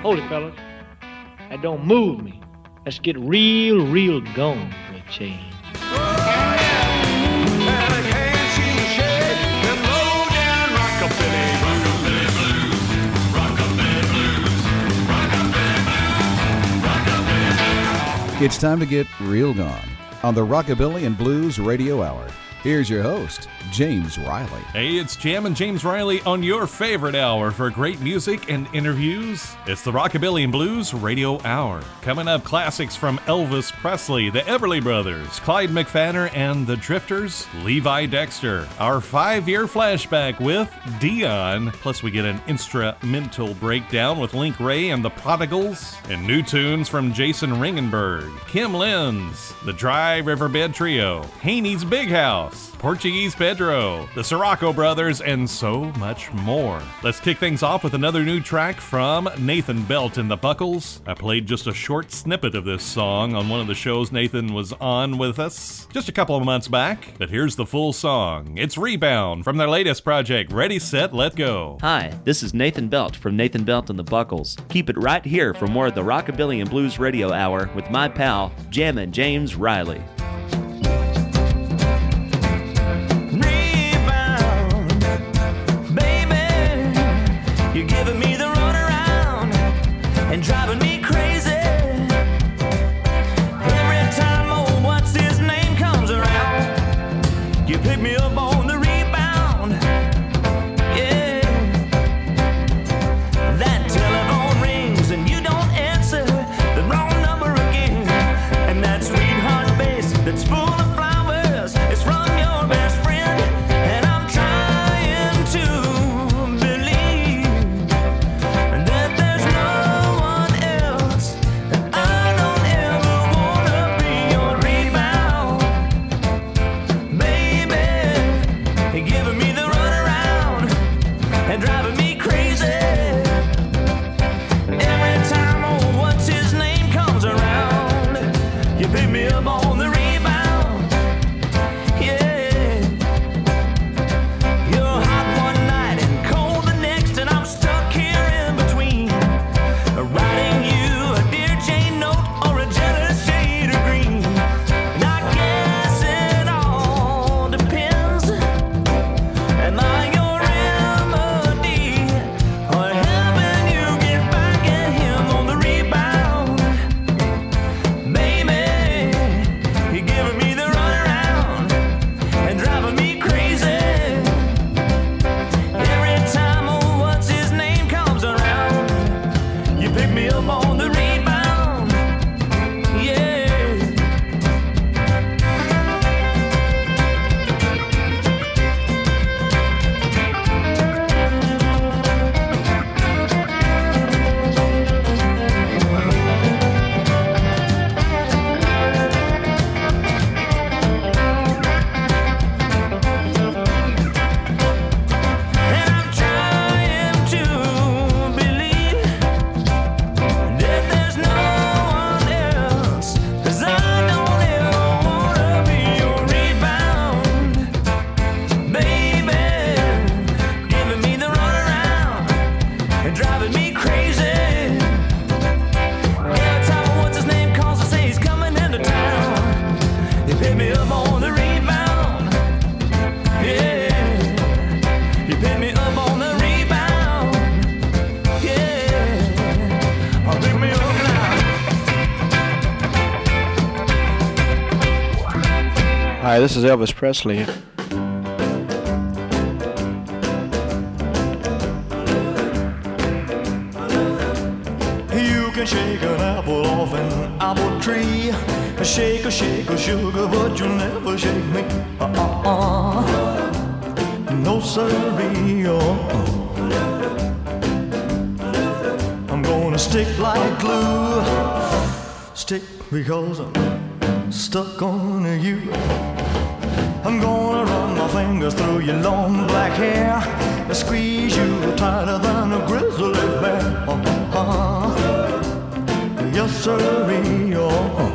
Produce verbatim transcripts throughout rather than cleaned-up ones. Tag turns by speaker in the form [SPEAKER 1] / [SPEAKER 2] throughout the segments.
[SPEAKER 1] Hold it, fellas. That don't move me. Let's get real, real going for a change.
[SPEAKER 2] It's time to get real gone on the Rockabilly and Blues Radio Hour. Here's your host, James Riley.
[SPEAKER 3] Hey, it's Jammin' James Riley on your favorite hour for great music and interviews. It's the Rockabilly and Blues Radio Hour. Coming up, classics from Elvis Presley, the Everly Brothers, Clyde McPhatter and the Drifters, Levi Dexter, our five-year flashback with Dion, plus we get an instrumental breakdown with Link Ray and the Prodigals, and new tunes from Jason Ringenberg, Kim Lenz, the Dry Riverbed Trio, Haney's Big House, Portuguese Pedro, the Sirocco Brothers, and so much more. Let's kick things off with another new track from Nathan Belt and the Buckles. I played just a short snippet of this song on one of the shows Nathan was on with us just a couple of months back, but here's the full song. It's Rebound from their latest project, Ready, Set, Let Go.
[SPEAKER 4] Hi, this is Nathan Belt from Nathan Belt and the Buckles. Keep it right here for more of the Rockabilly and Blues Radio Hour with my pal, Jammin' James Riley.
[SPEAKER 5] You're giving me the runaround and driving me crazy. Every time, oh, what's his name comes around, you pick me up on the rebound. Yeah, that telephone rings and you don't answer, the wrong number again. And that sweetheart face that's full of flowers is from your best friend. And I'm trying to
[SPEAKER 6] Hi, this is Elvis Presley.
[SPEAKER 5] You can shake an apple off an apple tree, shake a shake a sugar, but you'll never shake me. Uh-uh-uh. No siree. Uh-uh. I'm gonna stick like glue, stick because I'm stuck on you. I'm gonna run my fingers through your long black hair and squeeze you tighter than a grizzly bear. Uh-huh. Yes, sirree. Uh-huh.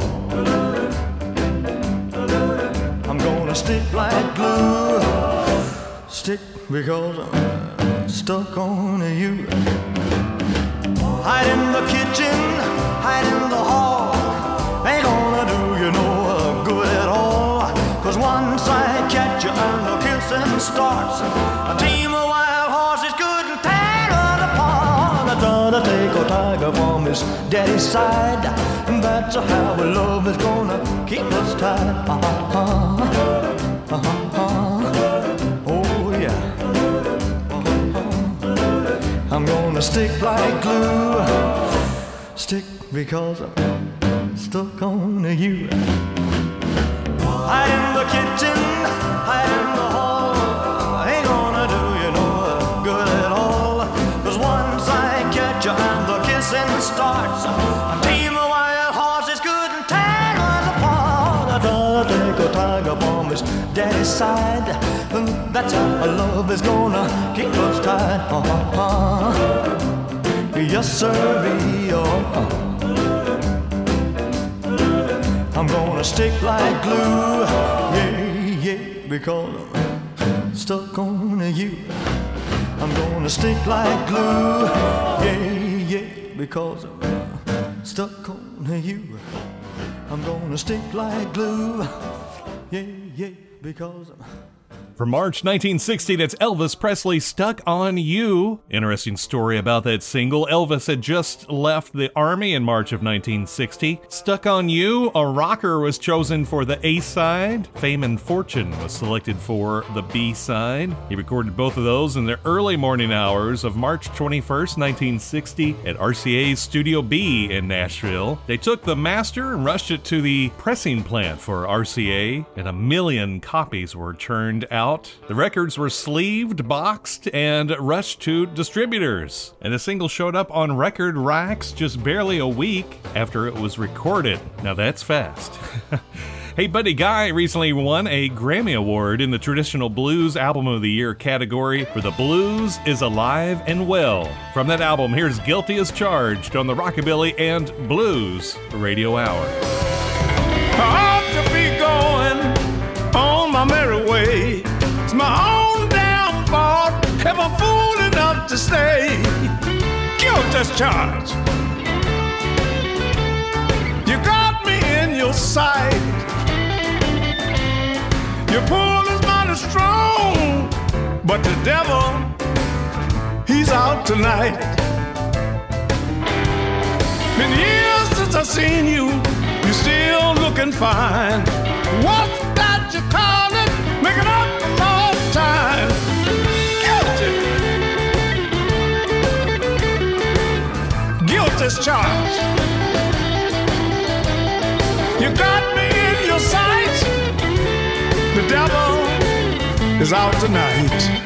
[SPEAKER 5] I'm gonna stick like glue, stick because I'm stuck on you. hide in the kitchen, hide in the hall. Ain't gonna do you no good at all. Cause once I catch you and the kissing starts, a team of wild horses couldn't tear us apart. I try to take a tiger from his daddy's side, and that's how love is gonna keep us tied. Uh-huh, uh-huh, oh yeah. Uh-huh. I'm gonna stick like glue, stick because I'm stuck on you. Hide in the kitchen, hide in the hall. Ain't gonna do you no good at all. Cause once I catch you and the kissing starts, a team of wild horses couldn't tear us apart. I try to take a tiger from his daddy's side, and that's how love is gonna keep us tied. Uh-huh. Yes, sirree, uh-huh. I'm gonna stick like glue, yeah, yeah, because I'm stuck on you. I'm gonna stick like glue, yeah, yeah, because I'm stuck on you. I'm gonna stick like glue, yeah, yeah, because I'm...
[SPEAKER 3] From March nineteen sixty, that's Elvis Presley, Stuck on You. Interesting story about that single. Elvis had just left the Army in March of nineteen sixty. Stuck on You, a rocker, was chosen for the A-side. Fame and Fortune was selected for the B-side. He recorded both of those in the early morning hours of March twenty-first, nineteen sixty at R C A's Studio B in Nashville. They took the master and rushed it to the pressing plant for R C A, and a million copies were churned out. The records were sleeved, boxed, and rushed to distributors. And the single showed up on record racks just barely a week after it was recorded. Now that's fast. Hey, Buddy Guy recently won a Grammy Award in the Traditional Blues Album of the Year category for The Blues Is Alive and Well. From that album, here's Guilty as Charged on the Rockabilly and Blues Radio Hour.
[SPEAKER 7] I ought to be going on my merry way. It's my own damn fault if I'm fool enough to stay. Guilt as charged. You got me in your sight. Your pull is mighty strong, but the devil, he's out tonight. Been years since I seen you, you're still looking fine. What's that you call it? Making up a long time. Guilty. Guilt is charged. You got me in your sight. The devil is out tonight.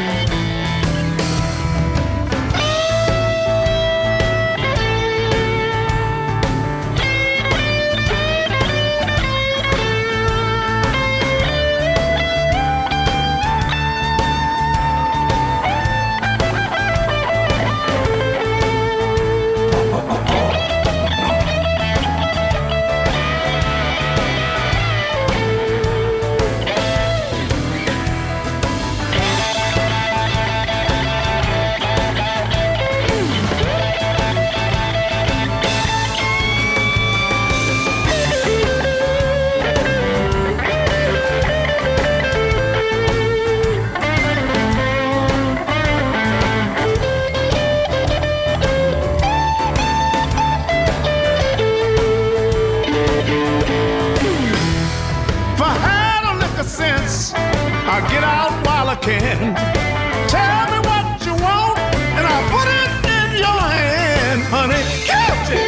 [SPEAKER 7] I'll get out while I can. Tell me what you want, and I'll put it in your hand, honey. Guilty.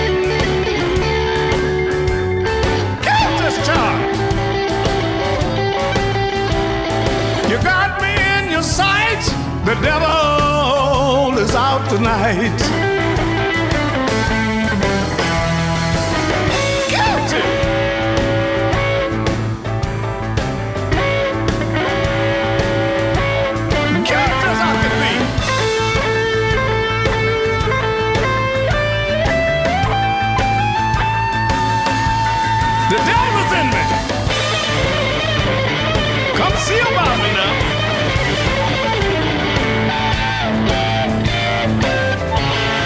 [SPEAKER 7] Guilty as charged. You got me in your sight. The devil is out tonight. See about me now.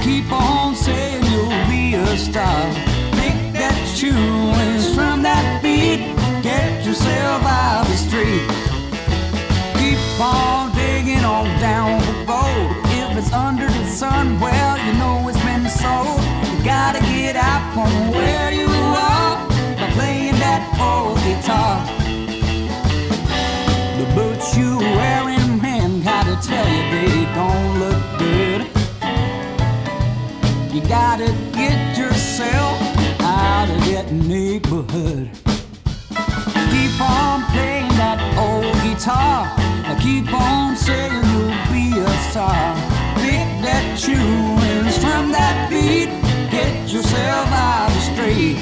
[SPEAKER 8] keep on saying you'll be a star. Pick that shoelace from that beat, get yourself out the street. Keep on digging on down for gold. If it's under the sun, well, you know it's been sold. You gotta get out from where you are by playing that old guitar. The boots you wearing, man, gotta tell you they don't look good. You gotta get yourself out of that neighborhood. Keep on playing that old guitar. Keep on saying you'll be a star. Pick that shoelace from that beat, get yourself out the street.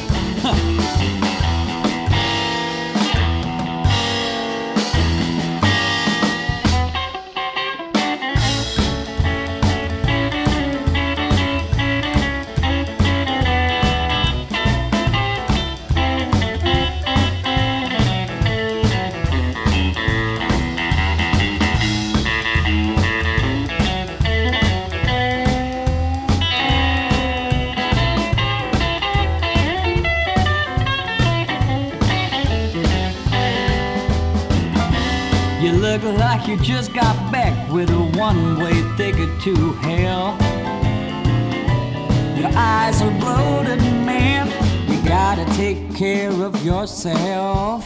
[SPEAKER 8] You look like you just got back with a one-way ticket to hell. Your eyes are bloated, man. You gotta take care of yourself.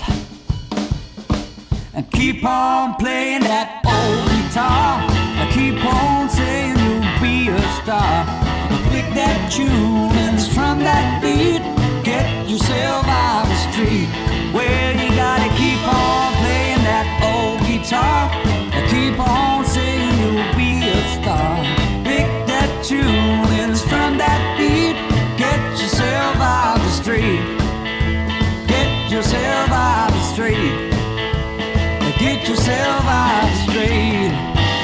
[SPEAKER 8] And keep on playing that old guitar. Keep on saying you'll be a star. Pick that tunes from that beat, get yourself out the street. Well, you gotta keep on playing that old guitar. Keep on saying you'll be a star. Pick that tunes from that beat, get yourself out the street. Get yourself out the street. Get yourself out the street.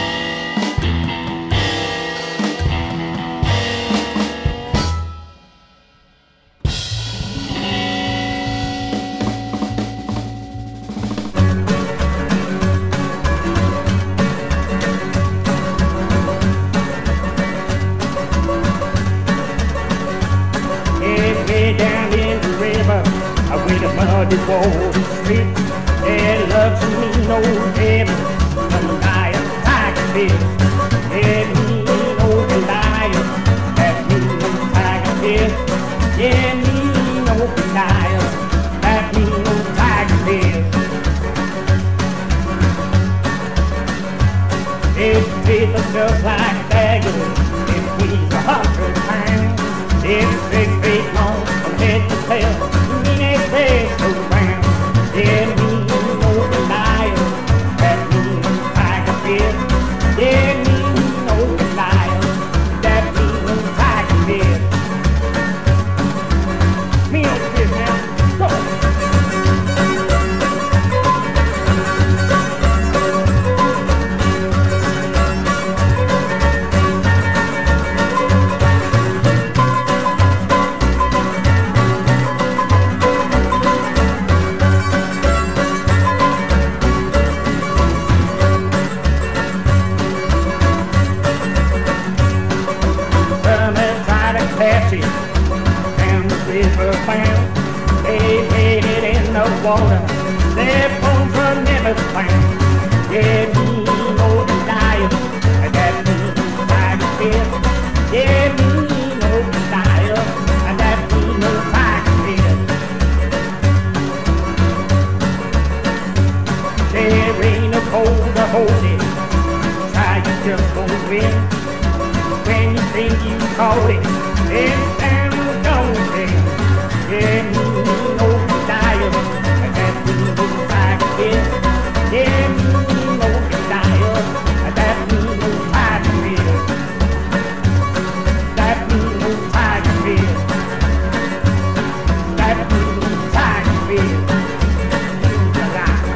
[SPEAKER 9] Down in the river, with a muddy wall street. Yeah, love to me no heaven, some lion tiger fish. Yeah, me no lion, that me no tiger fish. Yeah, me no lion, that me no tiger fish. This paper just like daggers, it weighs a hundred pounds. It's six feet long from head to tail, mean it stays around. Yeah, me no liar, that me no tiger fish. Yeah, me no liar, that me no tiger fish. Me no fish now, go! Down the river bound, they headed in the water, their bones were never found. Yeah, me no liar, that me no tiger fish. Yeah, me no liar, that me no tiger fish. There ain't no hold to hold it, try you just won't win. When you think you caught it, it's down the going thing. Yeah, me no liar, that me no tiger fish. Yeah, me no liar, that me no tiger fish. That me no tiger fish. That me no tiger fish. You're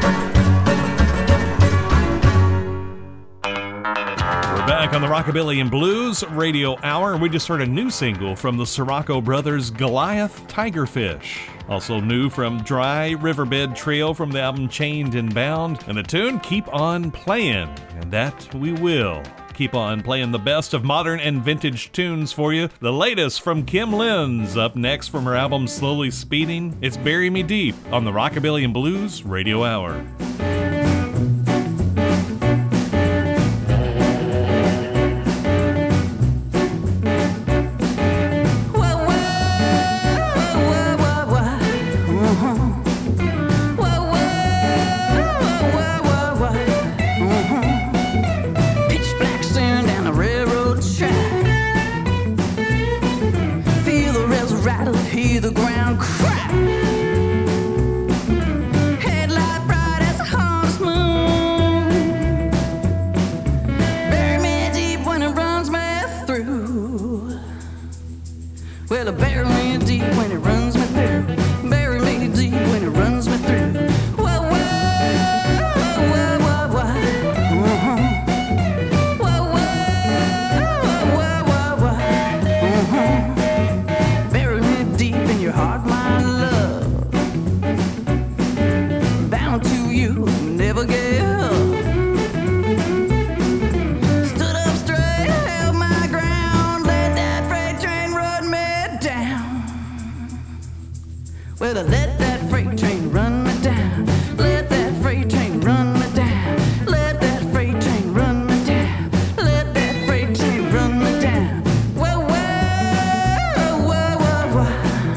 [SPEAKER 3] We're back on the Rockabilly and Blues Radio Hour, and we just heard a new single from the Sirocco Brothers, Goliath Tigerfish. Also new from Dry Riverbed Trio from the album Chained and Bound, and the tune Keep On Playing, and that we will. keep on playing the best of modern and vintage tunes for you. The latest from Kim Lenz. Up next from her album Slowly Speeding, it's Bury Me Deep on the Rockabilly and Blues Radio Hour.
[SPEAKER 8] Hear the ground crack. Headlight bright as a harvest moon. Bury me deep when it runs me through. Well, bury me deep when it runs me through. Bury me deep when it runs me through. Whoa, whoa, whoa, whoa, whoa. Uh-huh. Whoa, whoa, whoa, whoa, whoa. Uh-huh. Deep in your heart, my love, bound to you, never gave up. Stood up straight, held my ground, let that freight train run me down. Well, I let that freight train run me down. Let that freight train run me down. Let that freight train run me down. Let that freight train run me down. Whoa, whoa, whoa, whoa, whoa.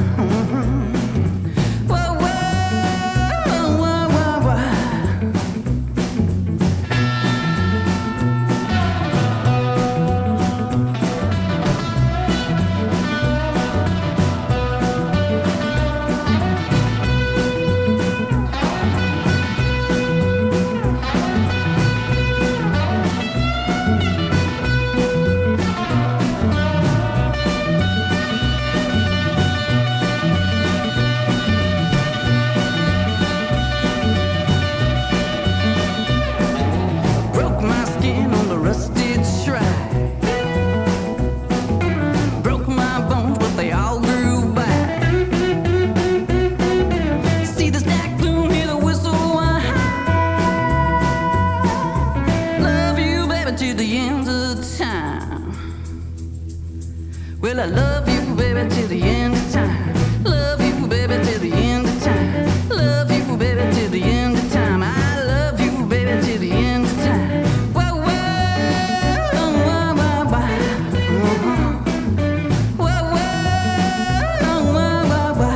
[SPEAKER 8] Well, I love you, baby, till the end of time. Love you, baby, till the end of time. Love you, baby, till the end of time. I love you, baby, till the end of time. Whoa, whoa, whoa, whoa, whoa. Uh-huh. Whoa, whoa, whoa, whoa, whoa.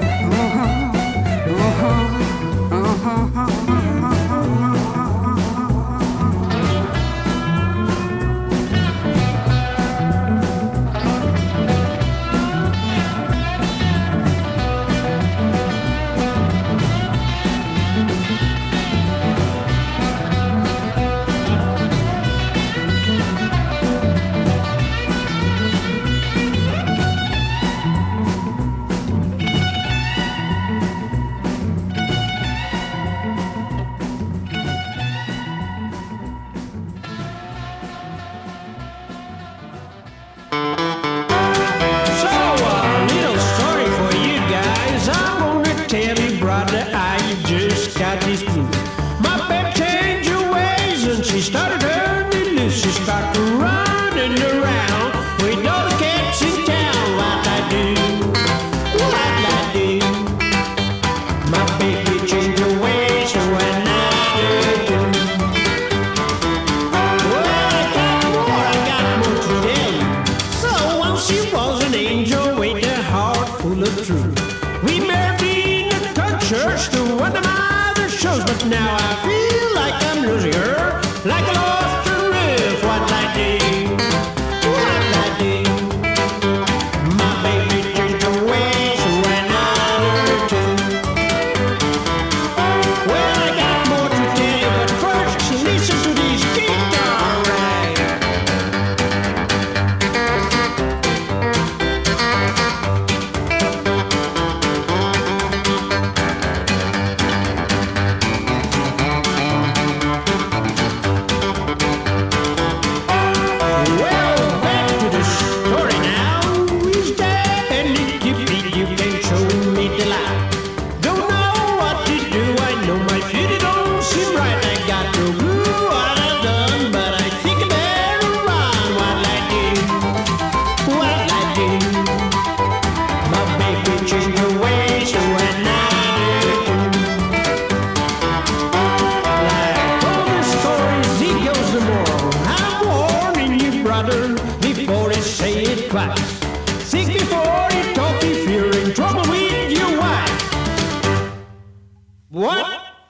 [SPEAKER 8] Uh-huh. Uh-huh. Uh-huh.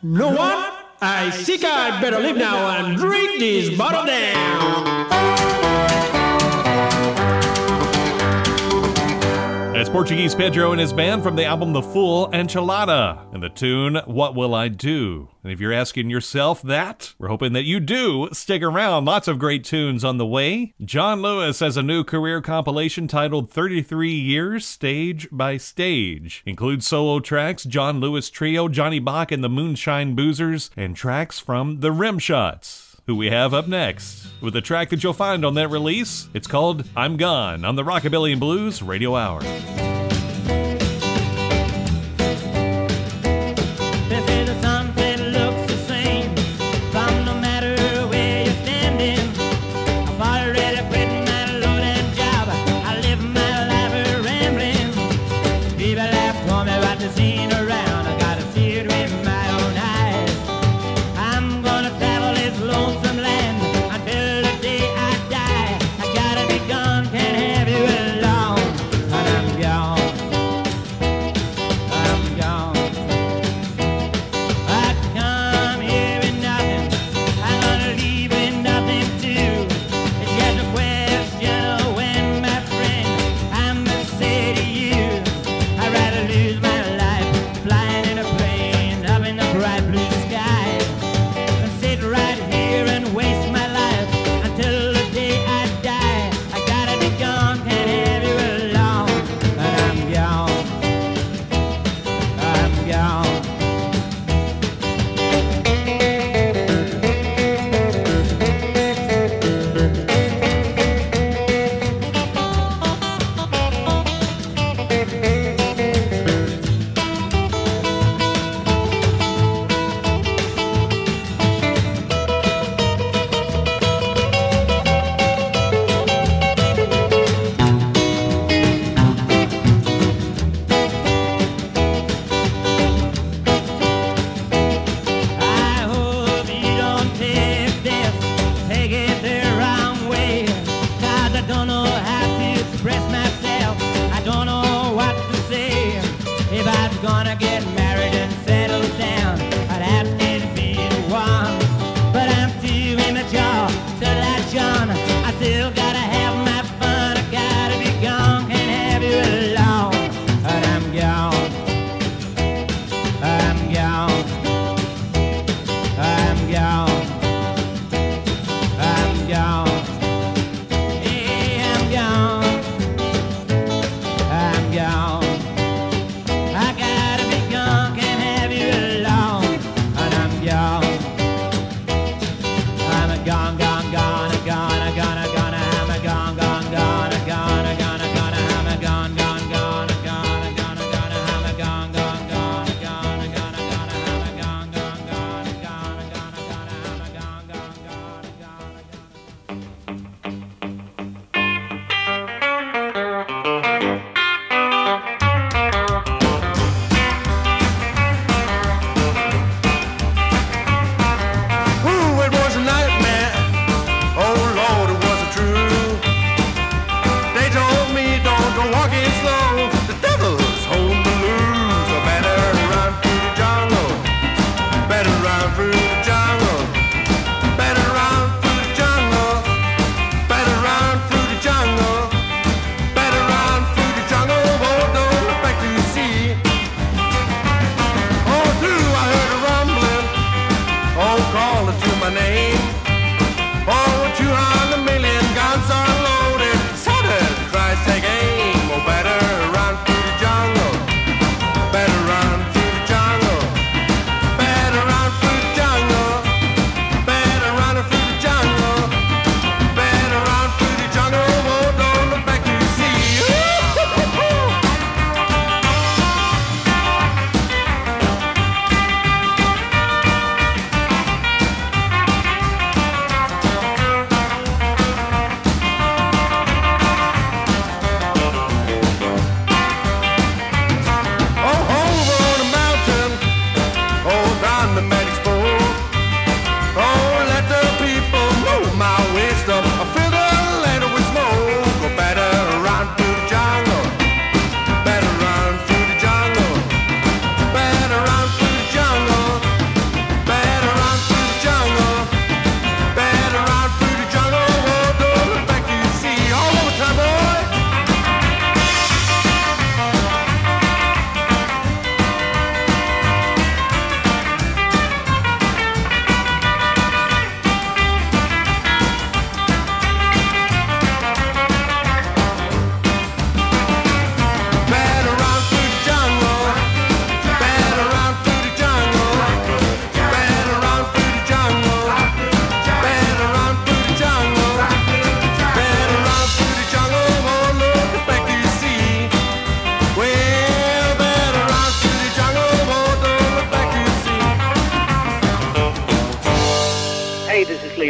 [SPEAKER 10] know what? I think I'd better leave now and drink this bottle down.
[SPEAKER 3] That's Portuguese Pedro and his band from the album The Full Enchilada and the tune What Will I Do? And if you're asking yourself that, we're hoping that you do. Stick around. Lots of great tunes on the way. John Lewis has a new career compilation titled thirty-three years, Stage by Stage. Includes solo tracks, John Lewis Trio, Johnny Bach and the Moonshine Boozers, and tracks from the Rimshots, who we have up next with a track that you'll find on that release. It's called I'm Gone on the Rockabilly and Blues Radio Hour.
[SPEAKER 8] I gotta be gone.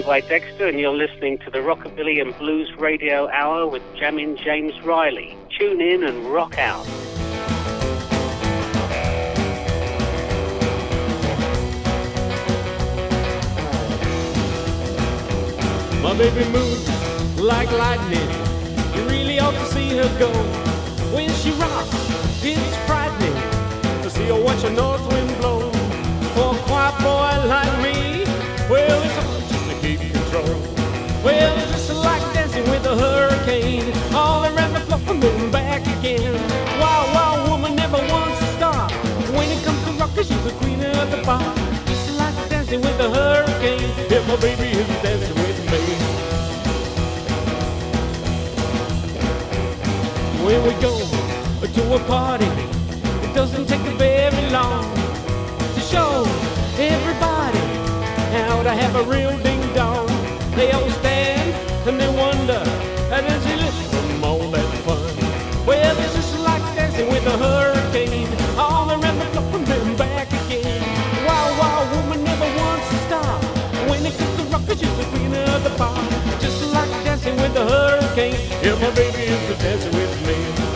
[SPEAKER 11] Levi Dexter, and you're listening to the Rockabilly and Blues Radio Hour with Jammin' James Riley. Tune in and rock out.
[SPEAKER 10] My baby moves like lightning. You really ought to see her go. When she rocks, it's frightening to see her watch a north wind blow. For a quiet boy like me, well, it's hard just to keep control. Well, it's just like dancing with a hurricane, all around the floor and then back again. Wild, wild woman never wants to stop. When it comes to rockin', she's the queen of the bar. Just like dancing with a hurricane, if my baby is dancing with me. When we go to a party, it doesn't take very long to show everybody how to have a real ding-dong. They all stand and they wonder, how does he live from all that fun? Well, it's just like dancing with a hurricane, all around the floor and then back again. Wild, wild woman never wants to stop. When it comes to rockin', she's the queen of the bar. Just like dancing with a hurricane, yeah, my baby is the dancing with me.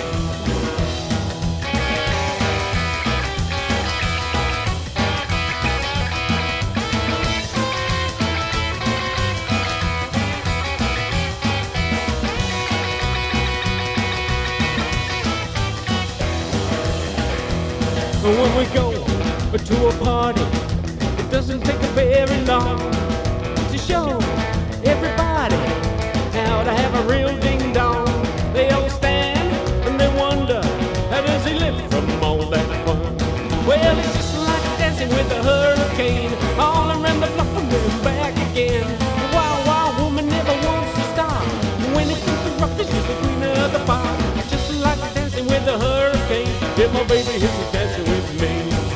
[SPEAKER 10] When we go to a party, it doesn't take very long to show everybody how to have a real ding-dong. They all stand and they wonder, how does he live from all that fun? Well, it's just like dancing with a hurricane, all around the floor and then back again. The wild, wild woman never wants to stop. When it comes to rockin', she's the queen of the bar. Just like dancing with a hurricane, yeah, my baby is dancing with me.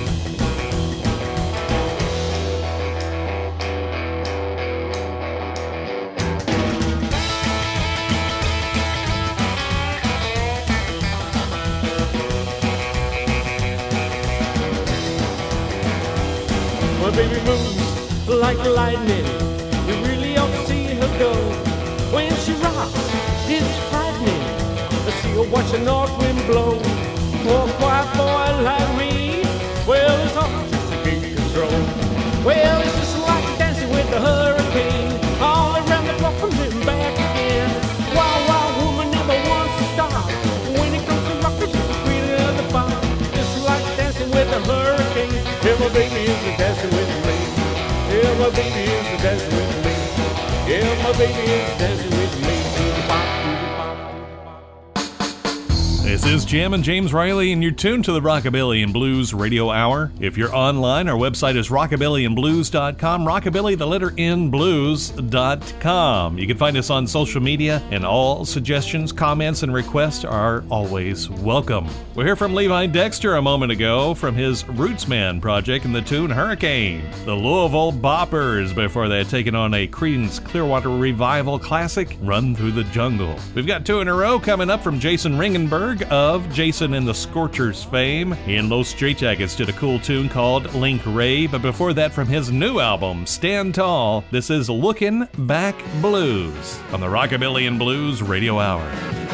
[SPEAKER 10] My baby moves like lightning. You really ought to see her go. When she rocks, it's frightening. I see her watch the north wind blow. For a quiet boy like me, well, it's hard just to keep control. Well, it's just like dancing with the hurricane, all around the floor and then back again. Wild, wild woman never wants to stop. When it comes to rockin', she's the queen of the bar. Just like dancing with the hurricane, yeah, my baby is the dancing with me. Yeah, my baby is the dancing with me. Yeah, my baby is the dancing with me.
[SPEAKER 3] This is Jammin' James Riley, and you're tuned to the Rockabilly and Blues Radio Hour. If you're online, our website is rockabilly and blues dot com, rockabilly, the letter N, blues dot com. You can find us on social media, and all suggestions, comments, and requests are always welcome. We'll hear from Levi Dexter a moment ago from his Rootsman project and the tune Hurricane. The Louisville Boppers before they had taken on a Creedence Clearwater Revival classic, Run Through the Jungle. We've got two in a row coming up from Jason Ringenberg of Jason and the Scorchers fame. He and Los Straitjackets did a cool tune called Link Ray, but before that, from his new album, Stand Tall, this is Lookin' Back Blues on the Rockabilly and Blues Radio Hour.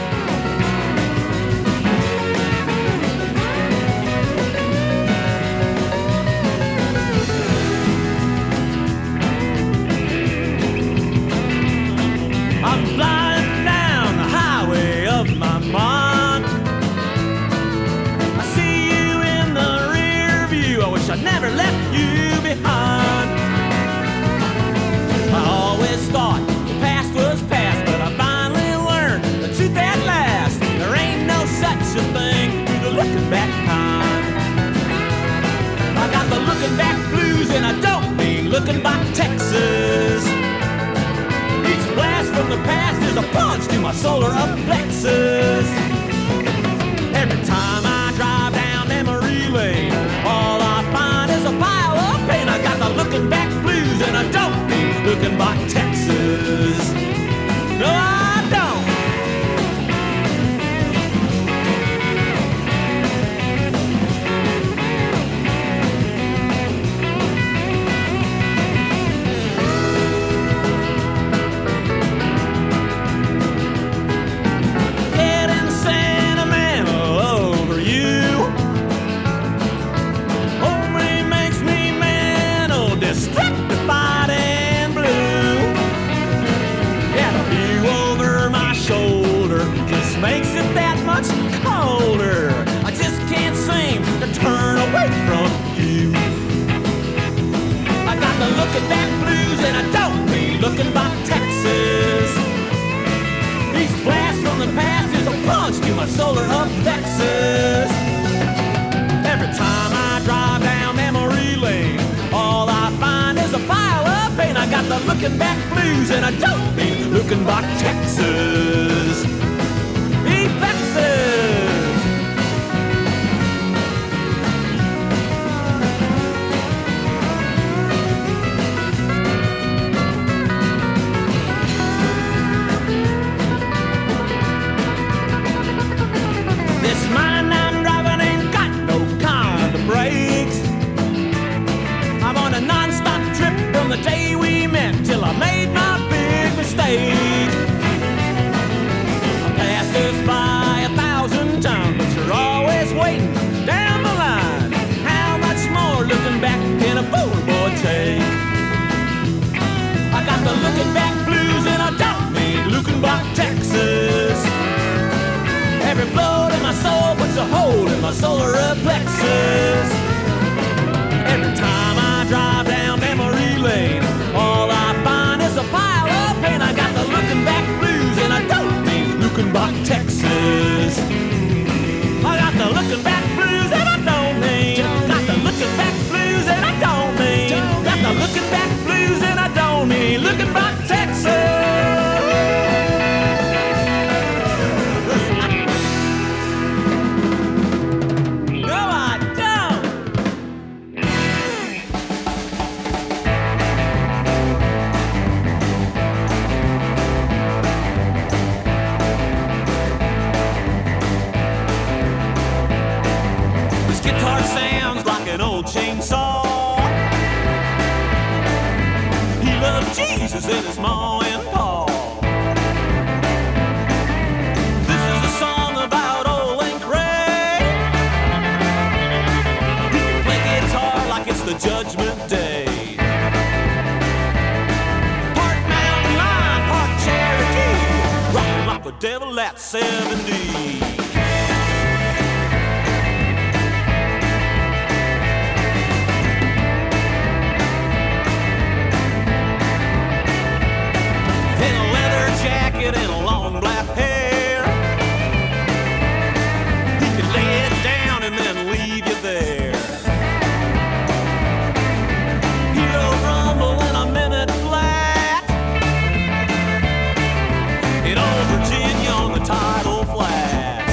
[SPEAKER 8] I'm flying down the highway of my mind. I see you in the rear view. I wish I never left you behind. I always thought the past was past, but I finally learned the truth at last. There ain't no such a thing to the looking back kind. I got the looking back blues, and I don't mean looking back Texas. Each blast from the past is a punch to my solar plexus. Every time I drive down memory lane, all I find is a pile of pain. I got the looking back blues, and I don't mean looking back Texas. No, I don't. my solar plexus. Every time I drive down memory lane, all I find is a pile of pain. I got the looking back blues, and I don't mean looking back Texas. This mine I'm driving ain't got no kind of brakes. I'm on a non-stop trip from the day we met till I made my big mistake. I passed us by a thousand times, but you're always waiting down the line. How much more looking back can a fool boy take? I got the looking back blues, and I don't mean looking back Texas. Every blow in my soul puts a hole in my solar plexus. Every time I drive down memory lane, all I find is a pile of pain. I got the looking back blues, and I don't mean looking back Texas. I got the looking back blues, and I don't mean got the looking back blues, and I don't mean got the looking back blues, and I don't mean looking back Texas. An old chainsaw. He loved Jesus and his ma and pa. This is a song about old Hank Ray. He can play guitar like it's the Judgment Day. Part Mountain Lion, part Cherokee, rockin' like the devil at seventy. Jacket and a long black hair. He can lay it down and then leave you there. He'll rumble in a minute flat in old Virginia on the tidal flats.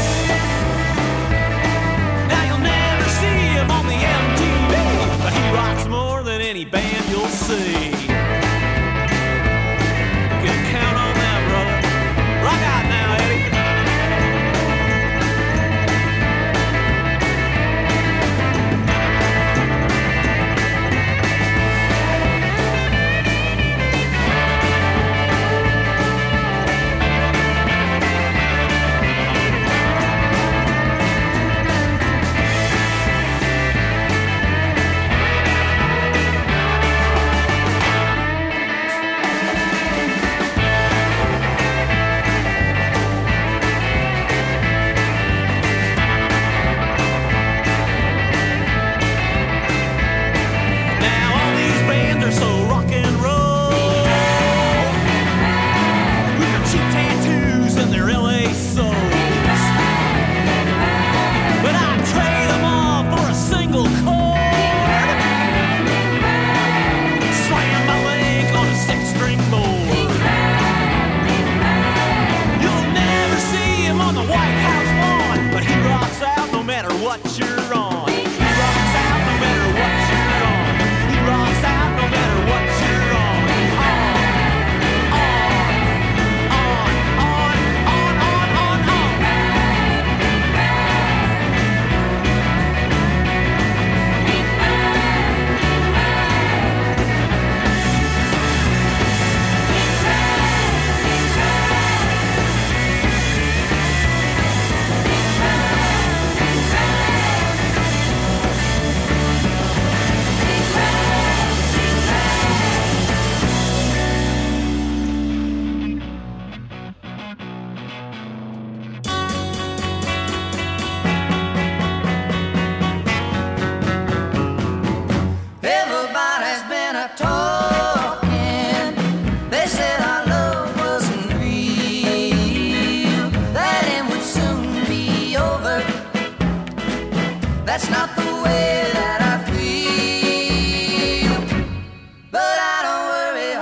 [SPEAKER 12] That's not the way that I feel. But I don't worry,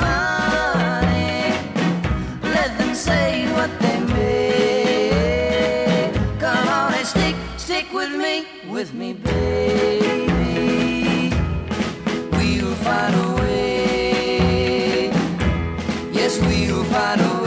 [SPEAKER 12] honey. Let them say what they may. Come on and stick, stick with me, with me, baby. We'll find a way. Yes, we'll find a way.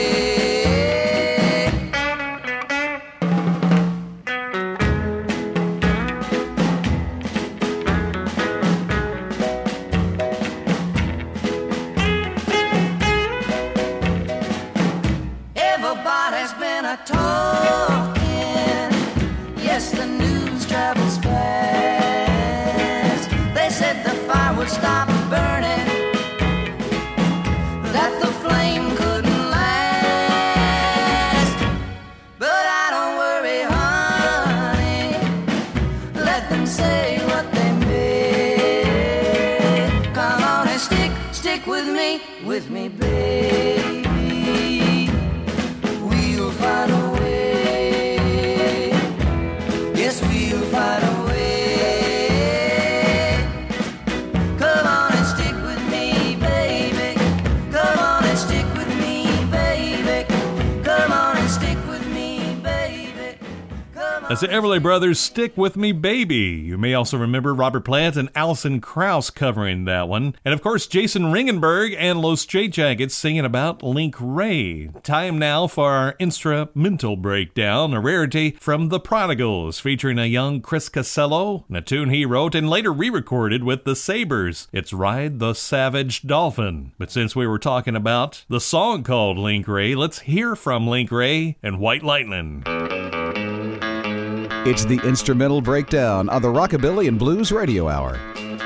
[SPEAKER 12] Talking, yes, the news travels fast. They said the fire would stop burning, that the flame couldn't last. But I don't worry, honey. Let them say what they may. Come on and stick, stick with me, with me, baby. Find a way. Yes, we'll find a way. Come on and stick with me, baby. Come on and stick with me, baby. Come on and stick with me, baby.
[SPEAKER 3] That's the Everly Brothers, Stick With Me Baby. You may also remember Robert Plant and Alison Krauss covering that one. And of course, Jason Ringenberg and Los Straight Jackets singing about Link Wray. Time now for our instrumental breakdown, a rarity from The Prodigals, featuring a young Chris Casello, and a tune he wrote and later re-recorded with the Sabres. It's Ride the Savage Dolphin. But since we were talking about the song called Link Wray, let's hear from Link Wray and White Lightning.
[SPEAKER 2] It's the instrumental breakdown on the Rockabilly and Blues Radio Hour.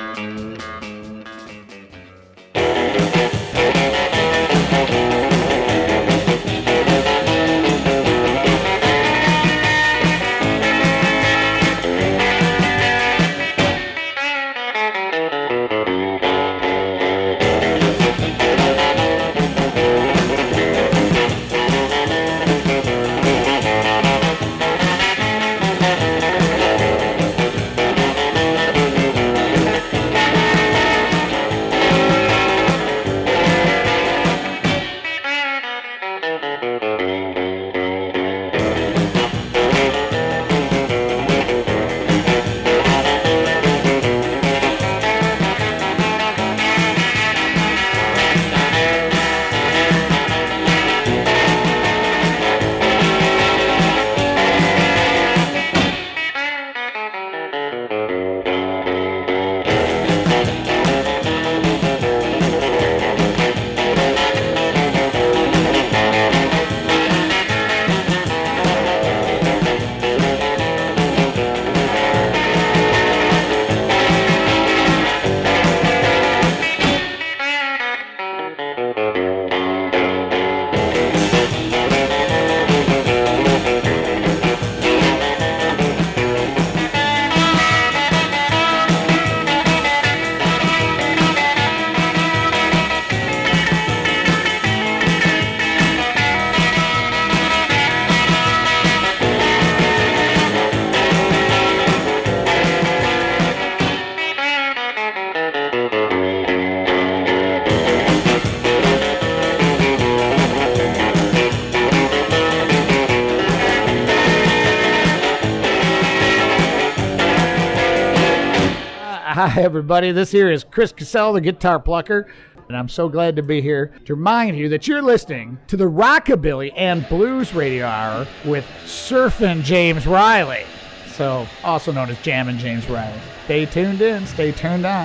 [SPEAKER 13] Hi, everybody. This here is Chris Cassell, the guitar plucker, and I'm so glad to be here to remind you that you're listening to the Rockabilly and Blues Radio Hour with Surfin' James Riley, so also known as Jammin' James Riley. Stay tuned in. Stay turned on.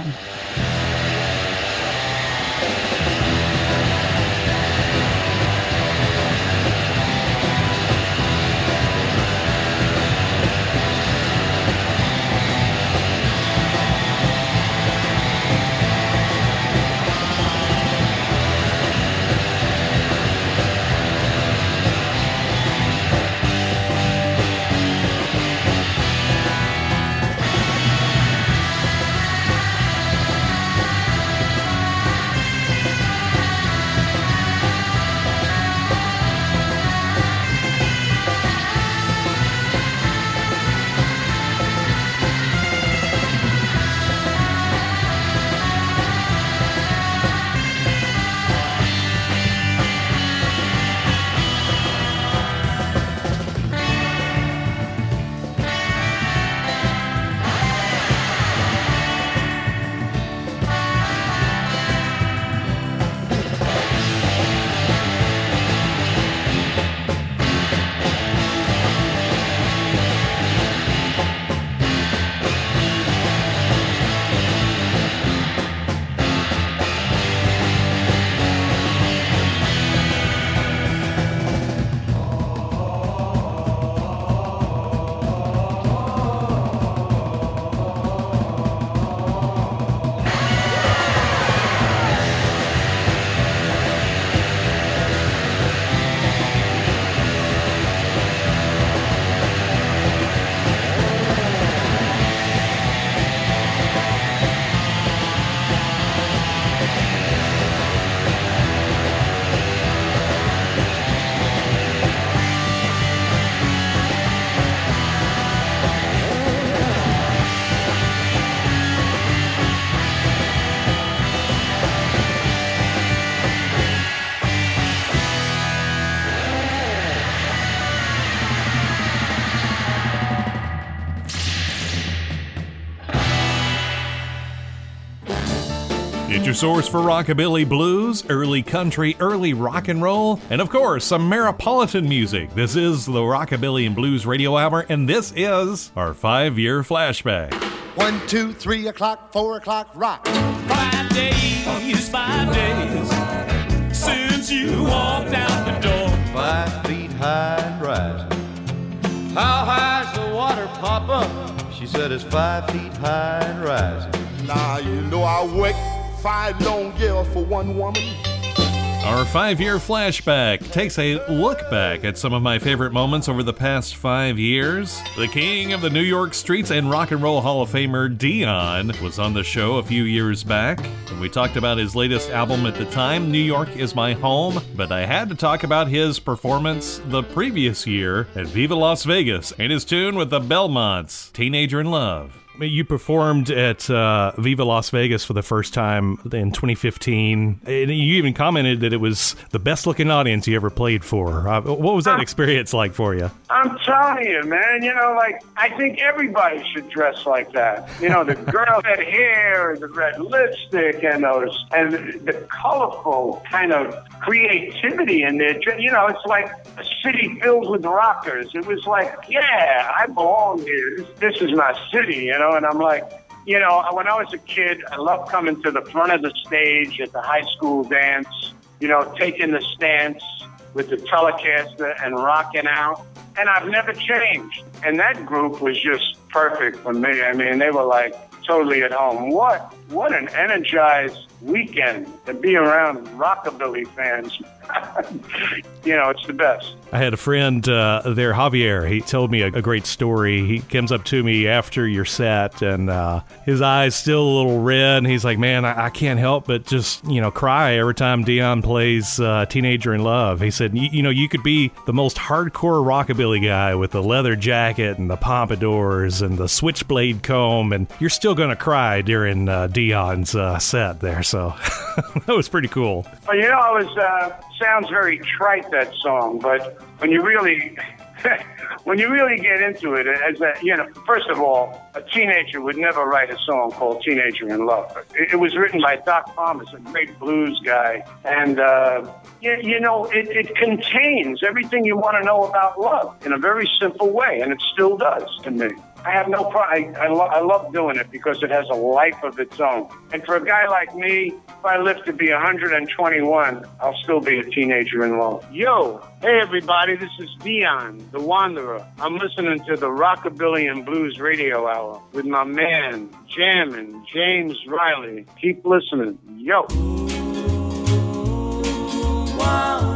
[SPEAKER 3] It's your source for rockabilly blues, early country, early rock and roll, and of course, some Maripolitan music. This is the Rockabilly and Blues Radio Hour, and this is our five-year flashback.
[SPEAKER 14] One, two, three o'clock, four o'clock, rock.
[SPEAKER 15] Five days, five days, since you walked out the door.
[SPEAKER 16] Five feet high and rising. How high's the water, Papa? She said it's five feet high and rising.
[SPEAKER 14] Nah, you know I worked five long years for one woman.
[SPEAKER 3] Our five-year flashback takes a look back at some of my favorite moments over the past five years. The king of the New York streets and Rock and Roll Hall of Famer Dion was on the show a few years back, and we talked about his latest album at the time, New York Is My Home, but I had to talk about his performance the previous year at Viva Las Vegas and his tune with the Belmonts, Teenager in Love. You performed at uh, Viva Las Vegas for the first time in twenty fifteen, and you even commented that it was the best-looking audience you ever played for. Uh, what was that experience like for you?
[SPEAKER 17] I'm telling you, man, you know, like, I think everybody should dress like that. You know, the girl had hair, the red lipstick, and those, and the colorful kind of creativity in there. You know, it's like a city filled with rockers. It was like, yeah, I belong here. This, this is my city, you know, and I'm like, you know, when I was a kid, I loved coming to the front of the stage at the high school dance, you know, taking the stance with the Telecaster and rocking out. And I've never changed. And that group was just perfect for me. I mean, they were like totally at home. What what an energized weekend to be around rockabilly fans. You know, it's the best.
[SPEAKER 3] I had a friend uh, there, Javier. He told me a, a great story. He comes up to me after your set, and uh, his eyes still a little red. And he's like, man, I, I can't help but just, you know, cry every time Dion plays uh, Teenager in Love. He said, you know, you could be the most hardcore rockabilly guy with the leather jacket and the pompadours and the switchblade comb, and you're still going to cry during uh, Dion's uh, set there. So that was pretty cool.
[SPEAKER 17] Well, you know, I was... Uh, sounds very trite, that song, but when you really when you really get into it, as a, you know, first of all, a teenager would never write a song called Teenager in Love. It, it was written by Doc Thomas, a great blues guy, and uh, you, you know, it, it contains everything you want to know about love in a very simple way, and it still does to me. I have no problem. I, I, lo- I love doing it because it has a life of its own. And for a guy like me, if I live to be one hundred twenty-one, I'll still be a teenager in love. Yo, hey everybody, this is Dion, the Wanderer. I'm listening to the Rockabilly and Blues Radio Hour with my man, Jammin' James Riley. Keep listening. Yo.
[SPEAKER 8] Wow.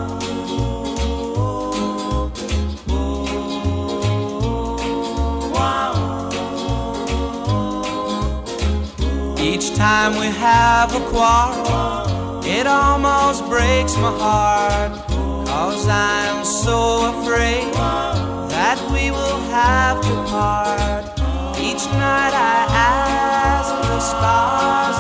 [SPEAKER 8] Each time we have a quarrel, it almost breaks my heart, 'cause I'm so afraid that we will have to part. Each night I ask the stars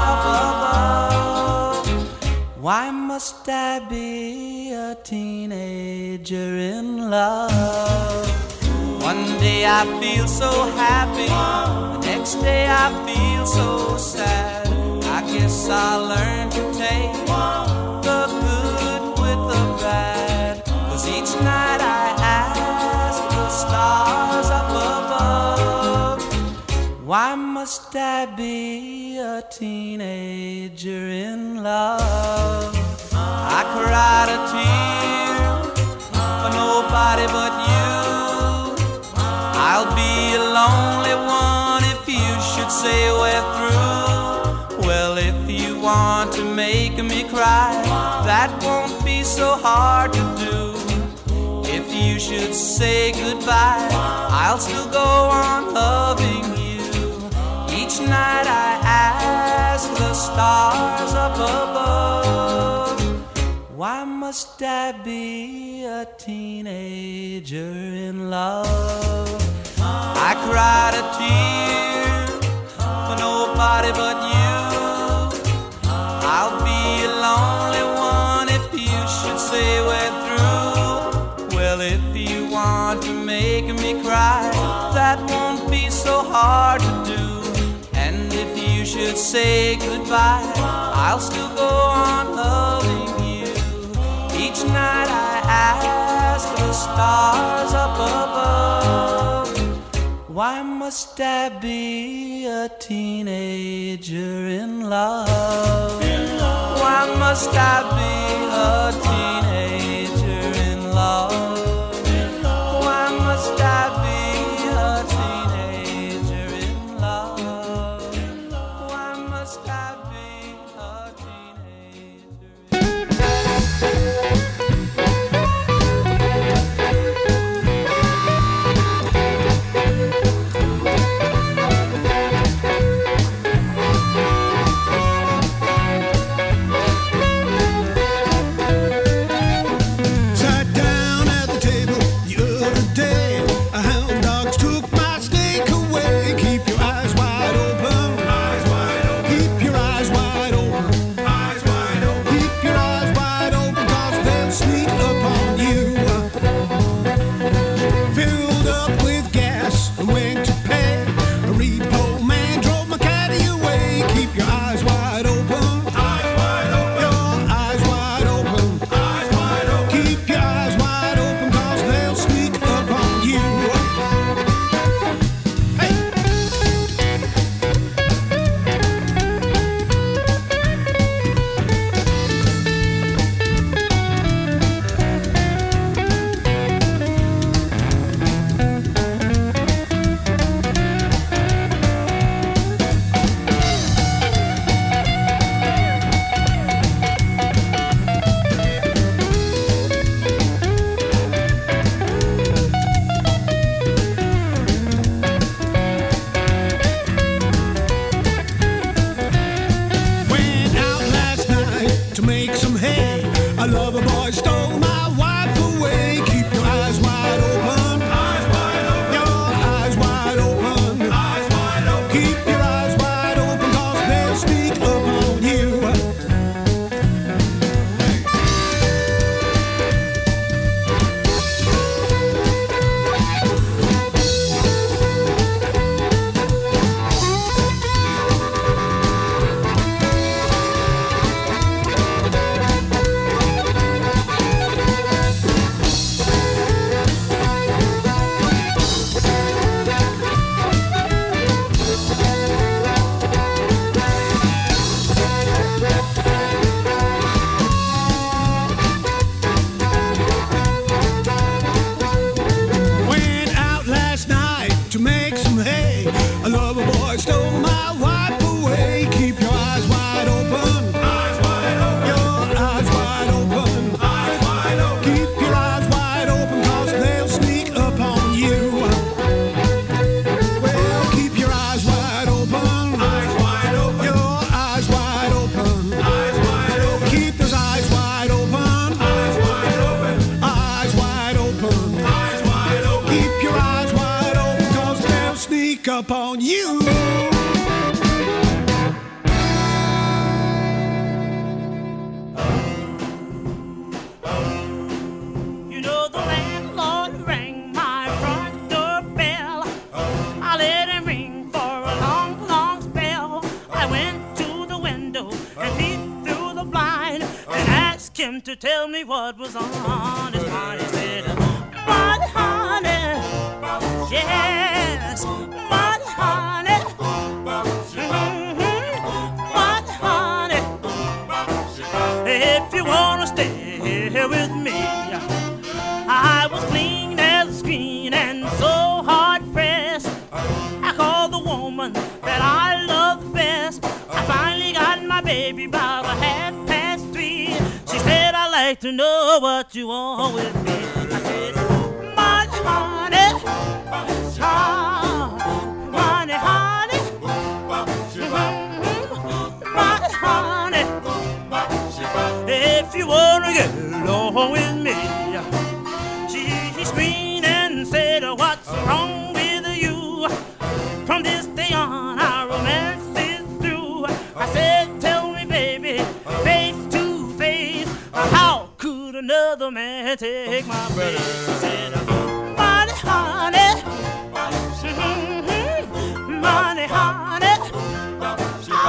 [SPEAKER 8] up above, why must I be a teenager in love? One day I feel so happy, the next day I feel so sad. I guess I'll learn to take the good with the bad, 'cause each night I ask the stars up above, why must I be a teenager in love? I cried a tear for nobody but you. I'll be a lonely one if you should say we're through. Well, if you want to make me cry, that won't be so hard to do. If you should say goodbye, I'll still go on loving you. Each night I ask the stars up above, why must I be a teenager in love? I cried a tear for nobody but you. I'll be a lonely one if you should say we're through. Well, if you want to make me cry, that won't be so hard to do. And if you should say goodbye, I'll still go on loving you. Each night I ask the stars up above, why must I be a teenager in love? Why must I be a teenager in love? Why must I be a teenager in love? Why must I be a
[SPEAKER 18] upon you.
[SPEAKER 19] You know the landlord rang my front door bell. I let him ring for a long, long spell. I went to the window and peeped through the blind and asked him to tell me what was on his mind. He said, "But honey, yes, but honey, mm-hmm, but honey, if you wanna stay here with me, I was clean as a screen and so hard pressed. I called the woman that I love best. I finally got my baby about a half past three. She said, I'd like to know what you want with me. I said, but honey, oh, honey, honey, mm-hmm, but honey, if you wanna get along with me. She screamed and said, what's wrong with you? From this day on, our romance is through. I said, tell me, baby, face to face, how could another man take my place? She said, money, honey, mm-hmm, money, honey,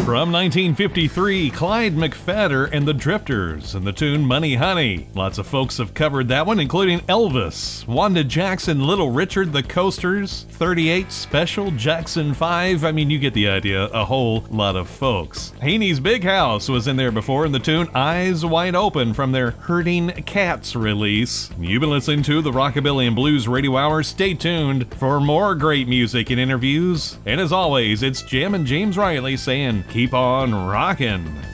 [SPEAKER 3] From nineteen fifty-three, Clyde McPhatter and the Drifters and the tune Money Honey. Lots of folks have covered that one, including Elvis, Wanda Jackson, Little Richard, the Coasters, thirty-eight Special, Jackson five. I mean, you get the idea, a whole lot of folks. Haney's Big House was in there before in the tune Eyes Wide Open from their Herding Cats release. You've been listening to the Rockabilly and Blues Radio Hour. Stay tuned for more great music and interviews. And as always, it's Jammin' James Riley saying, keep on rockin'.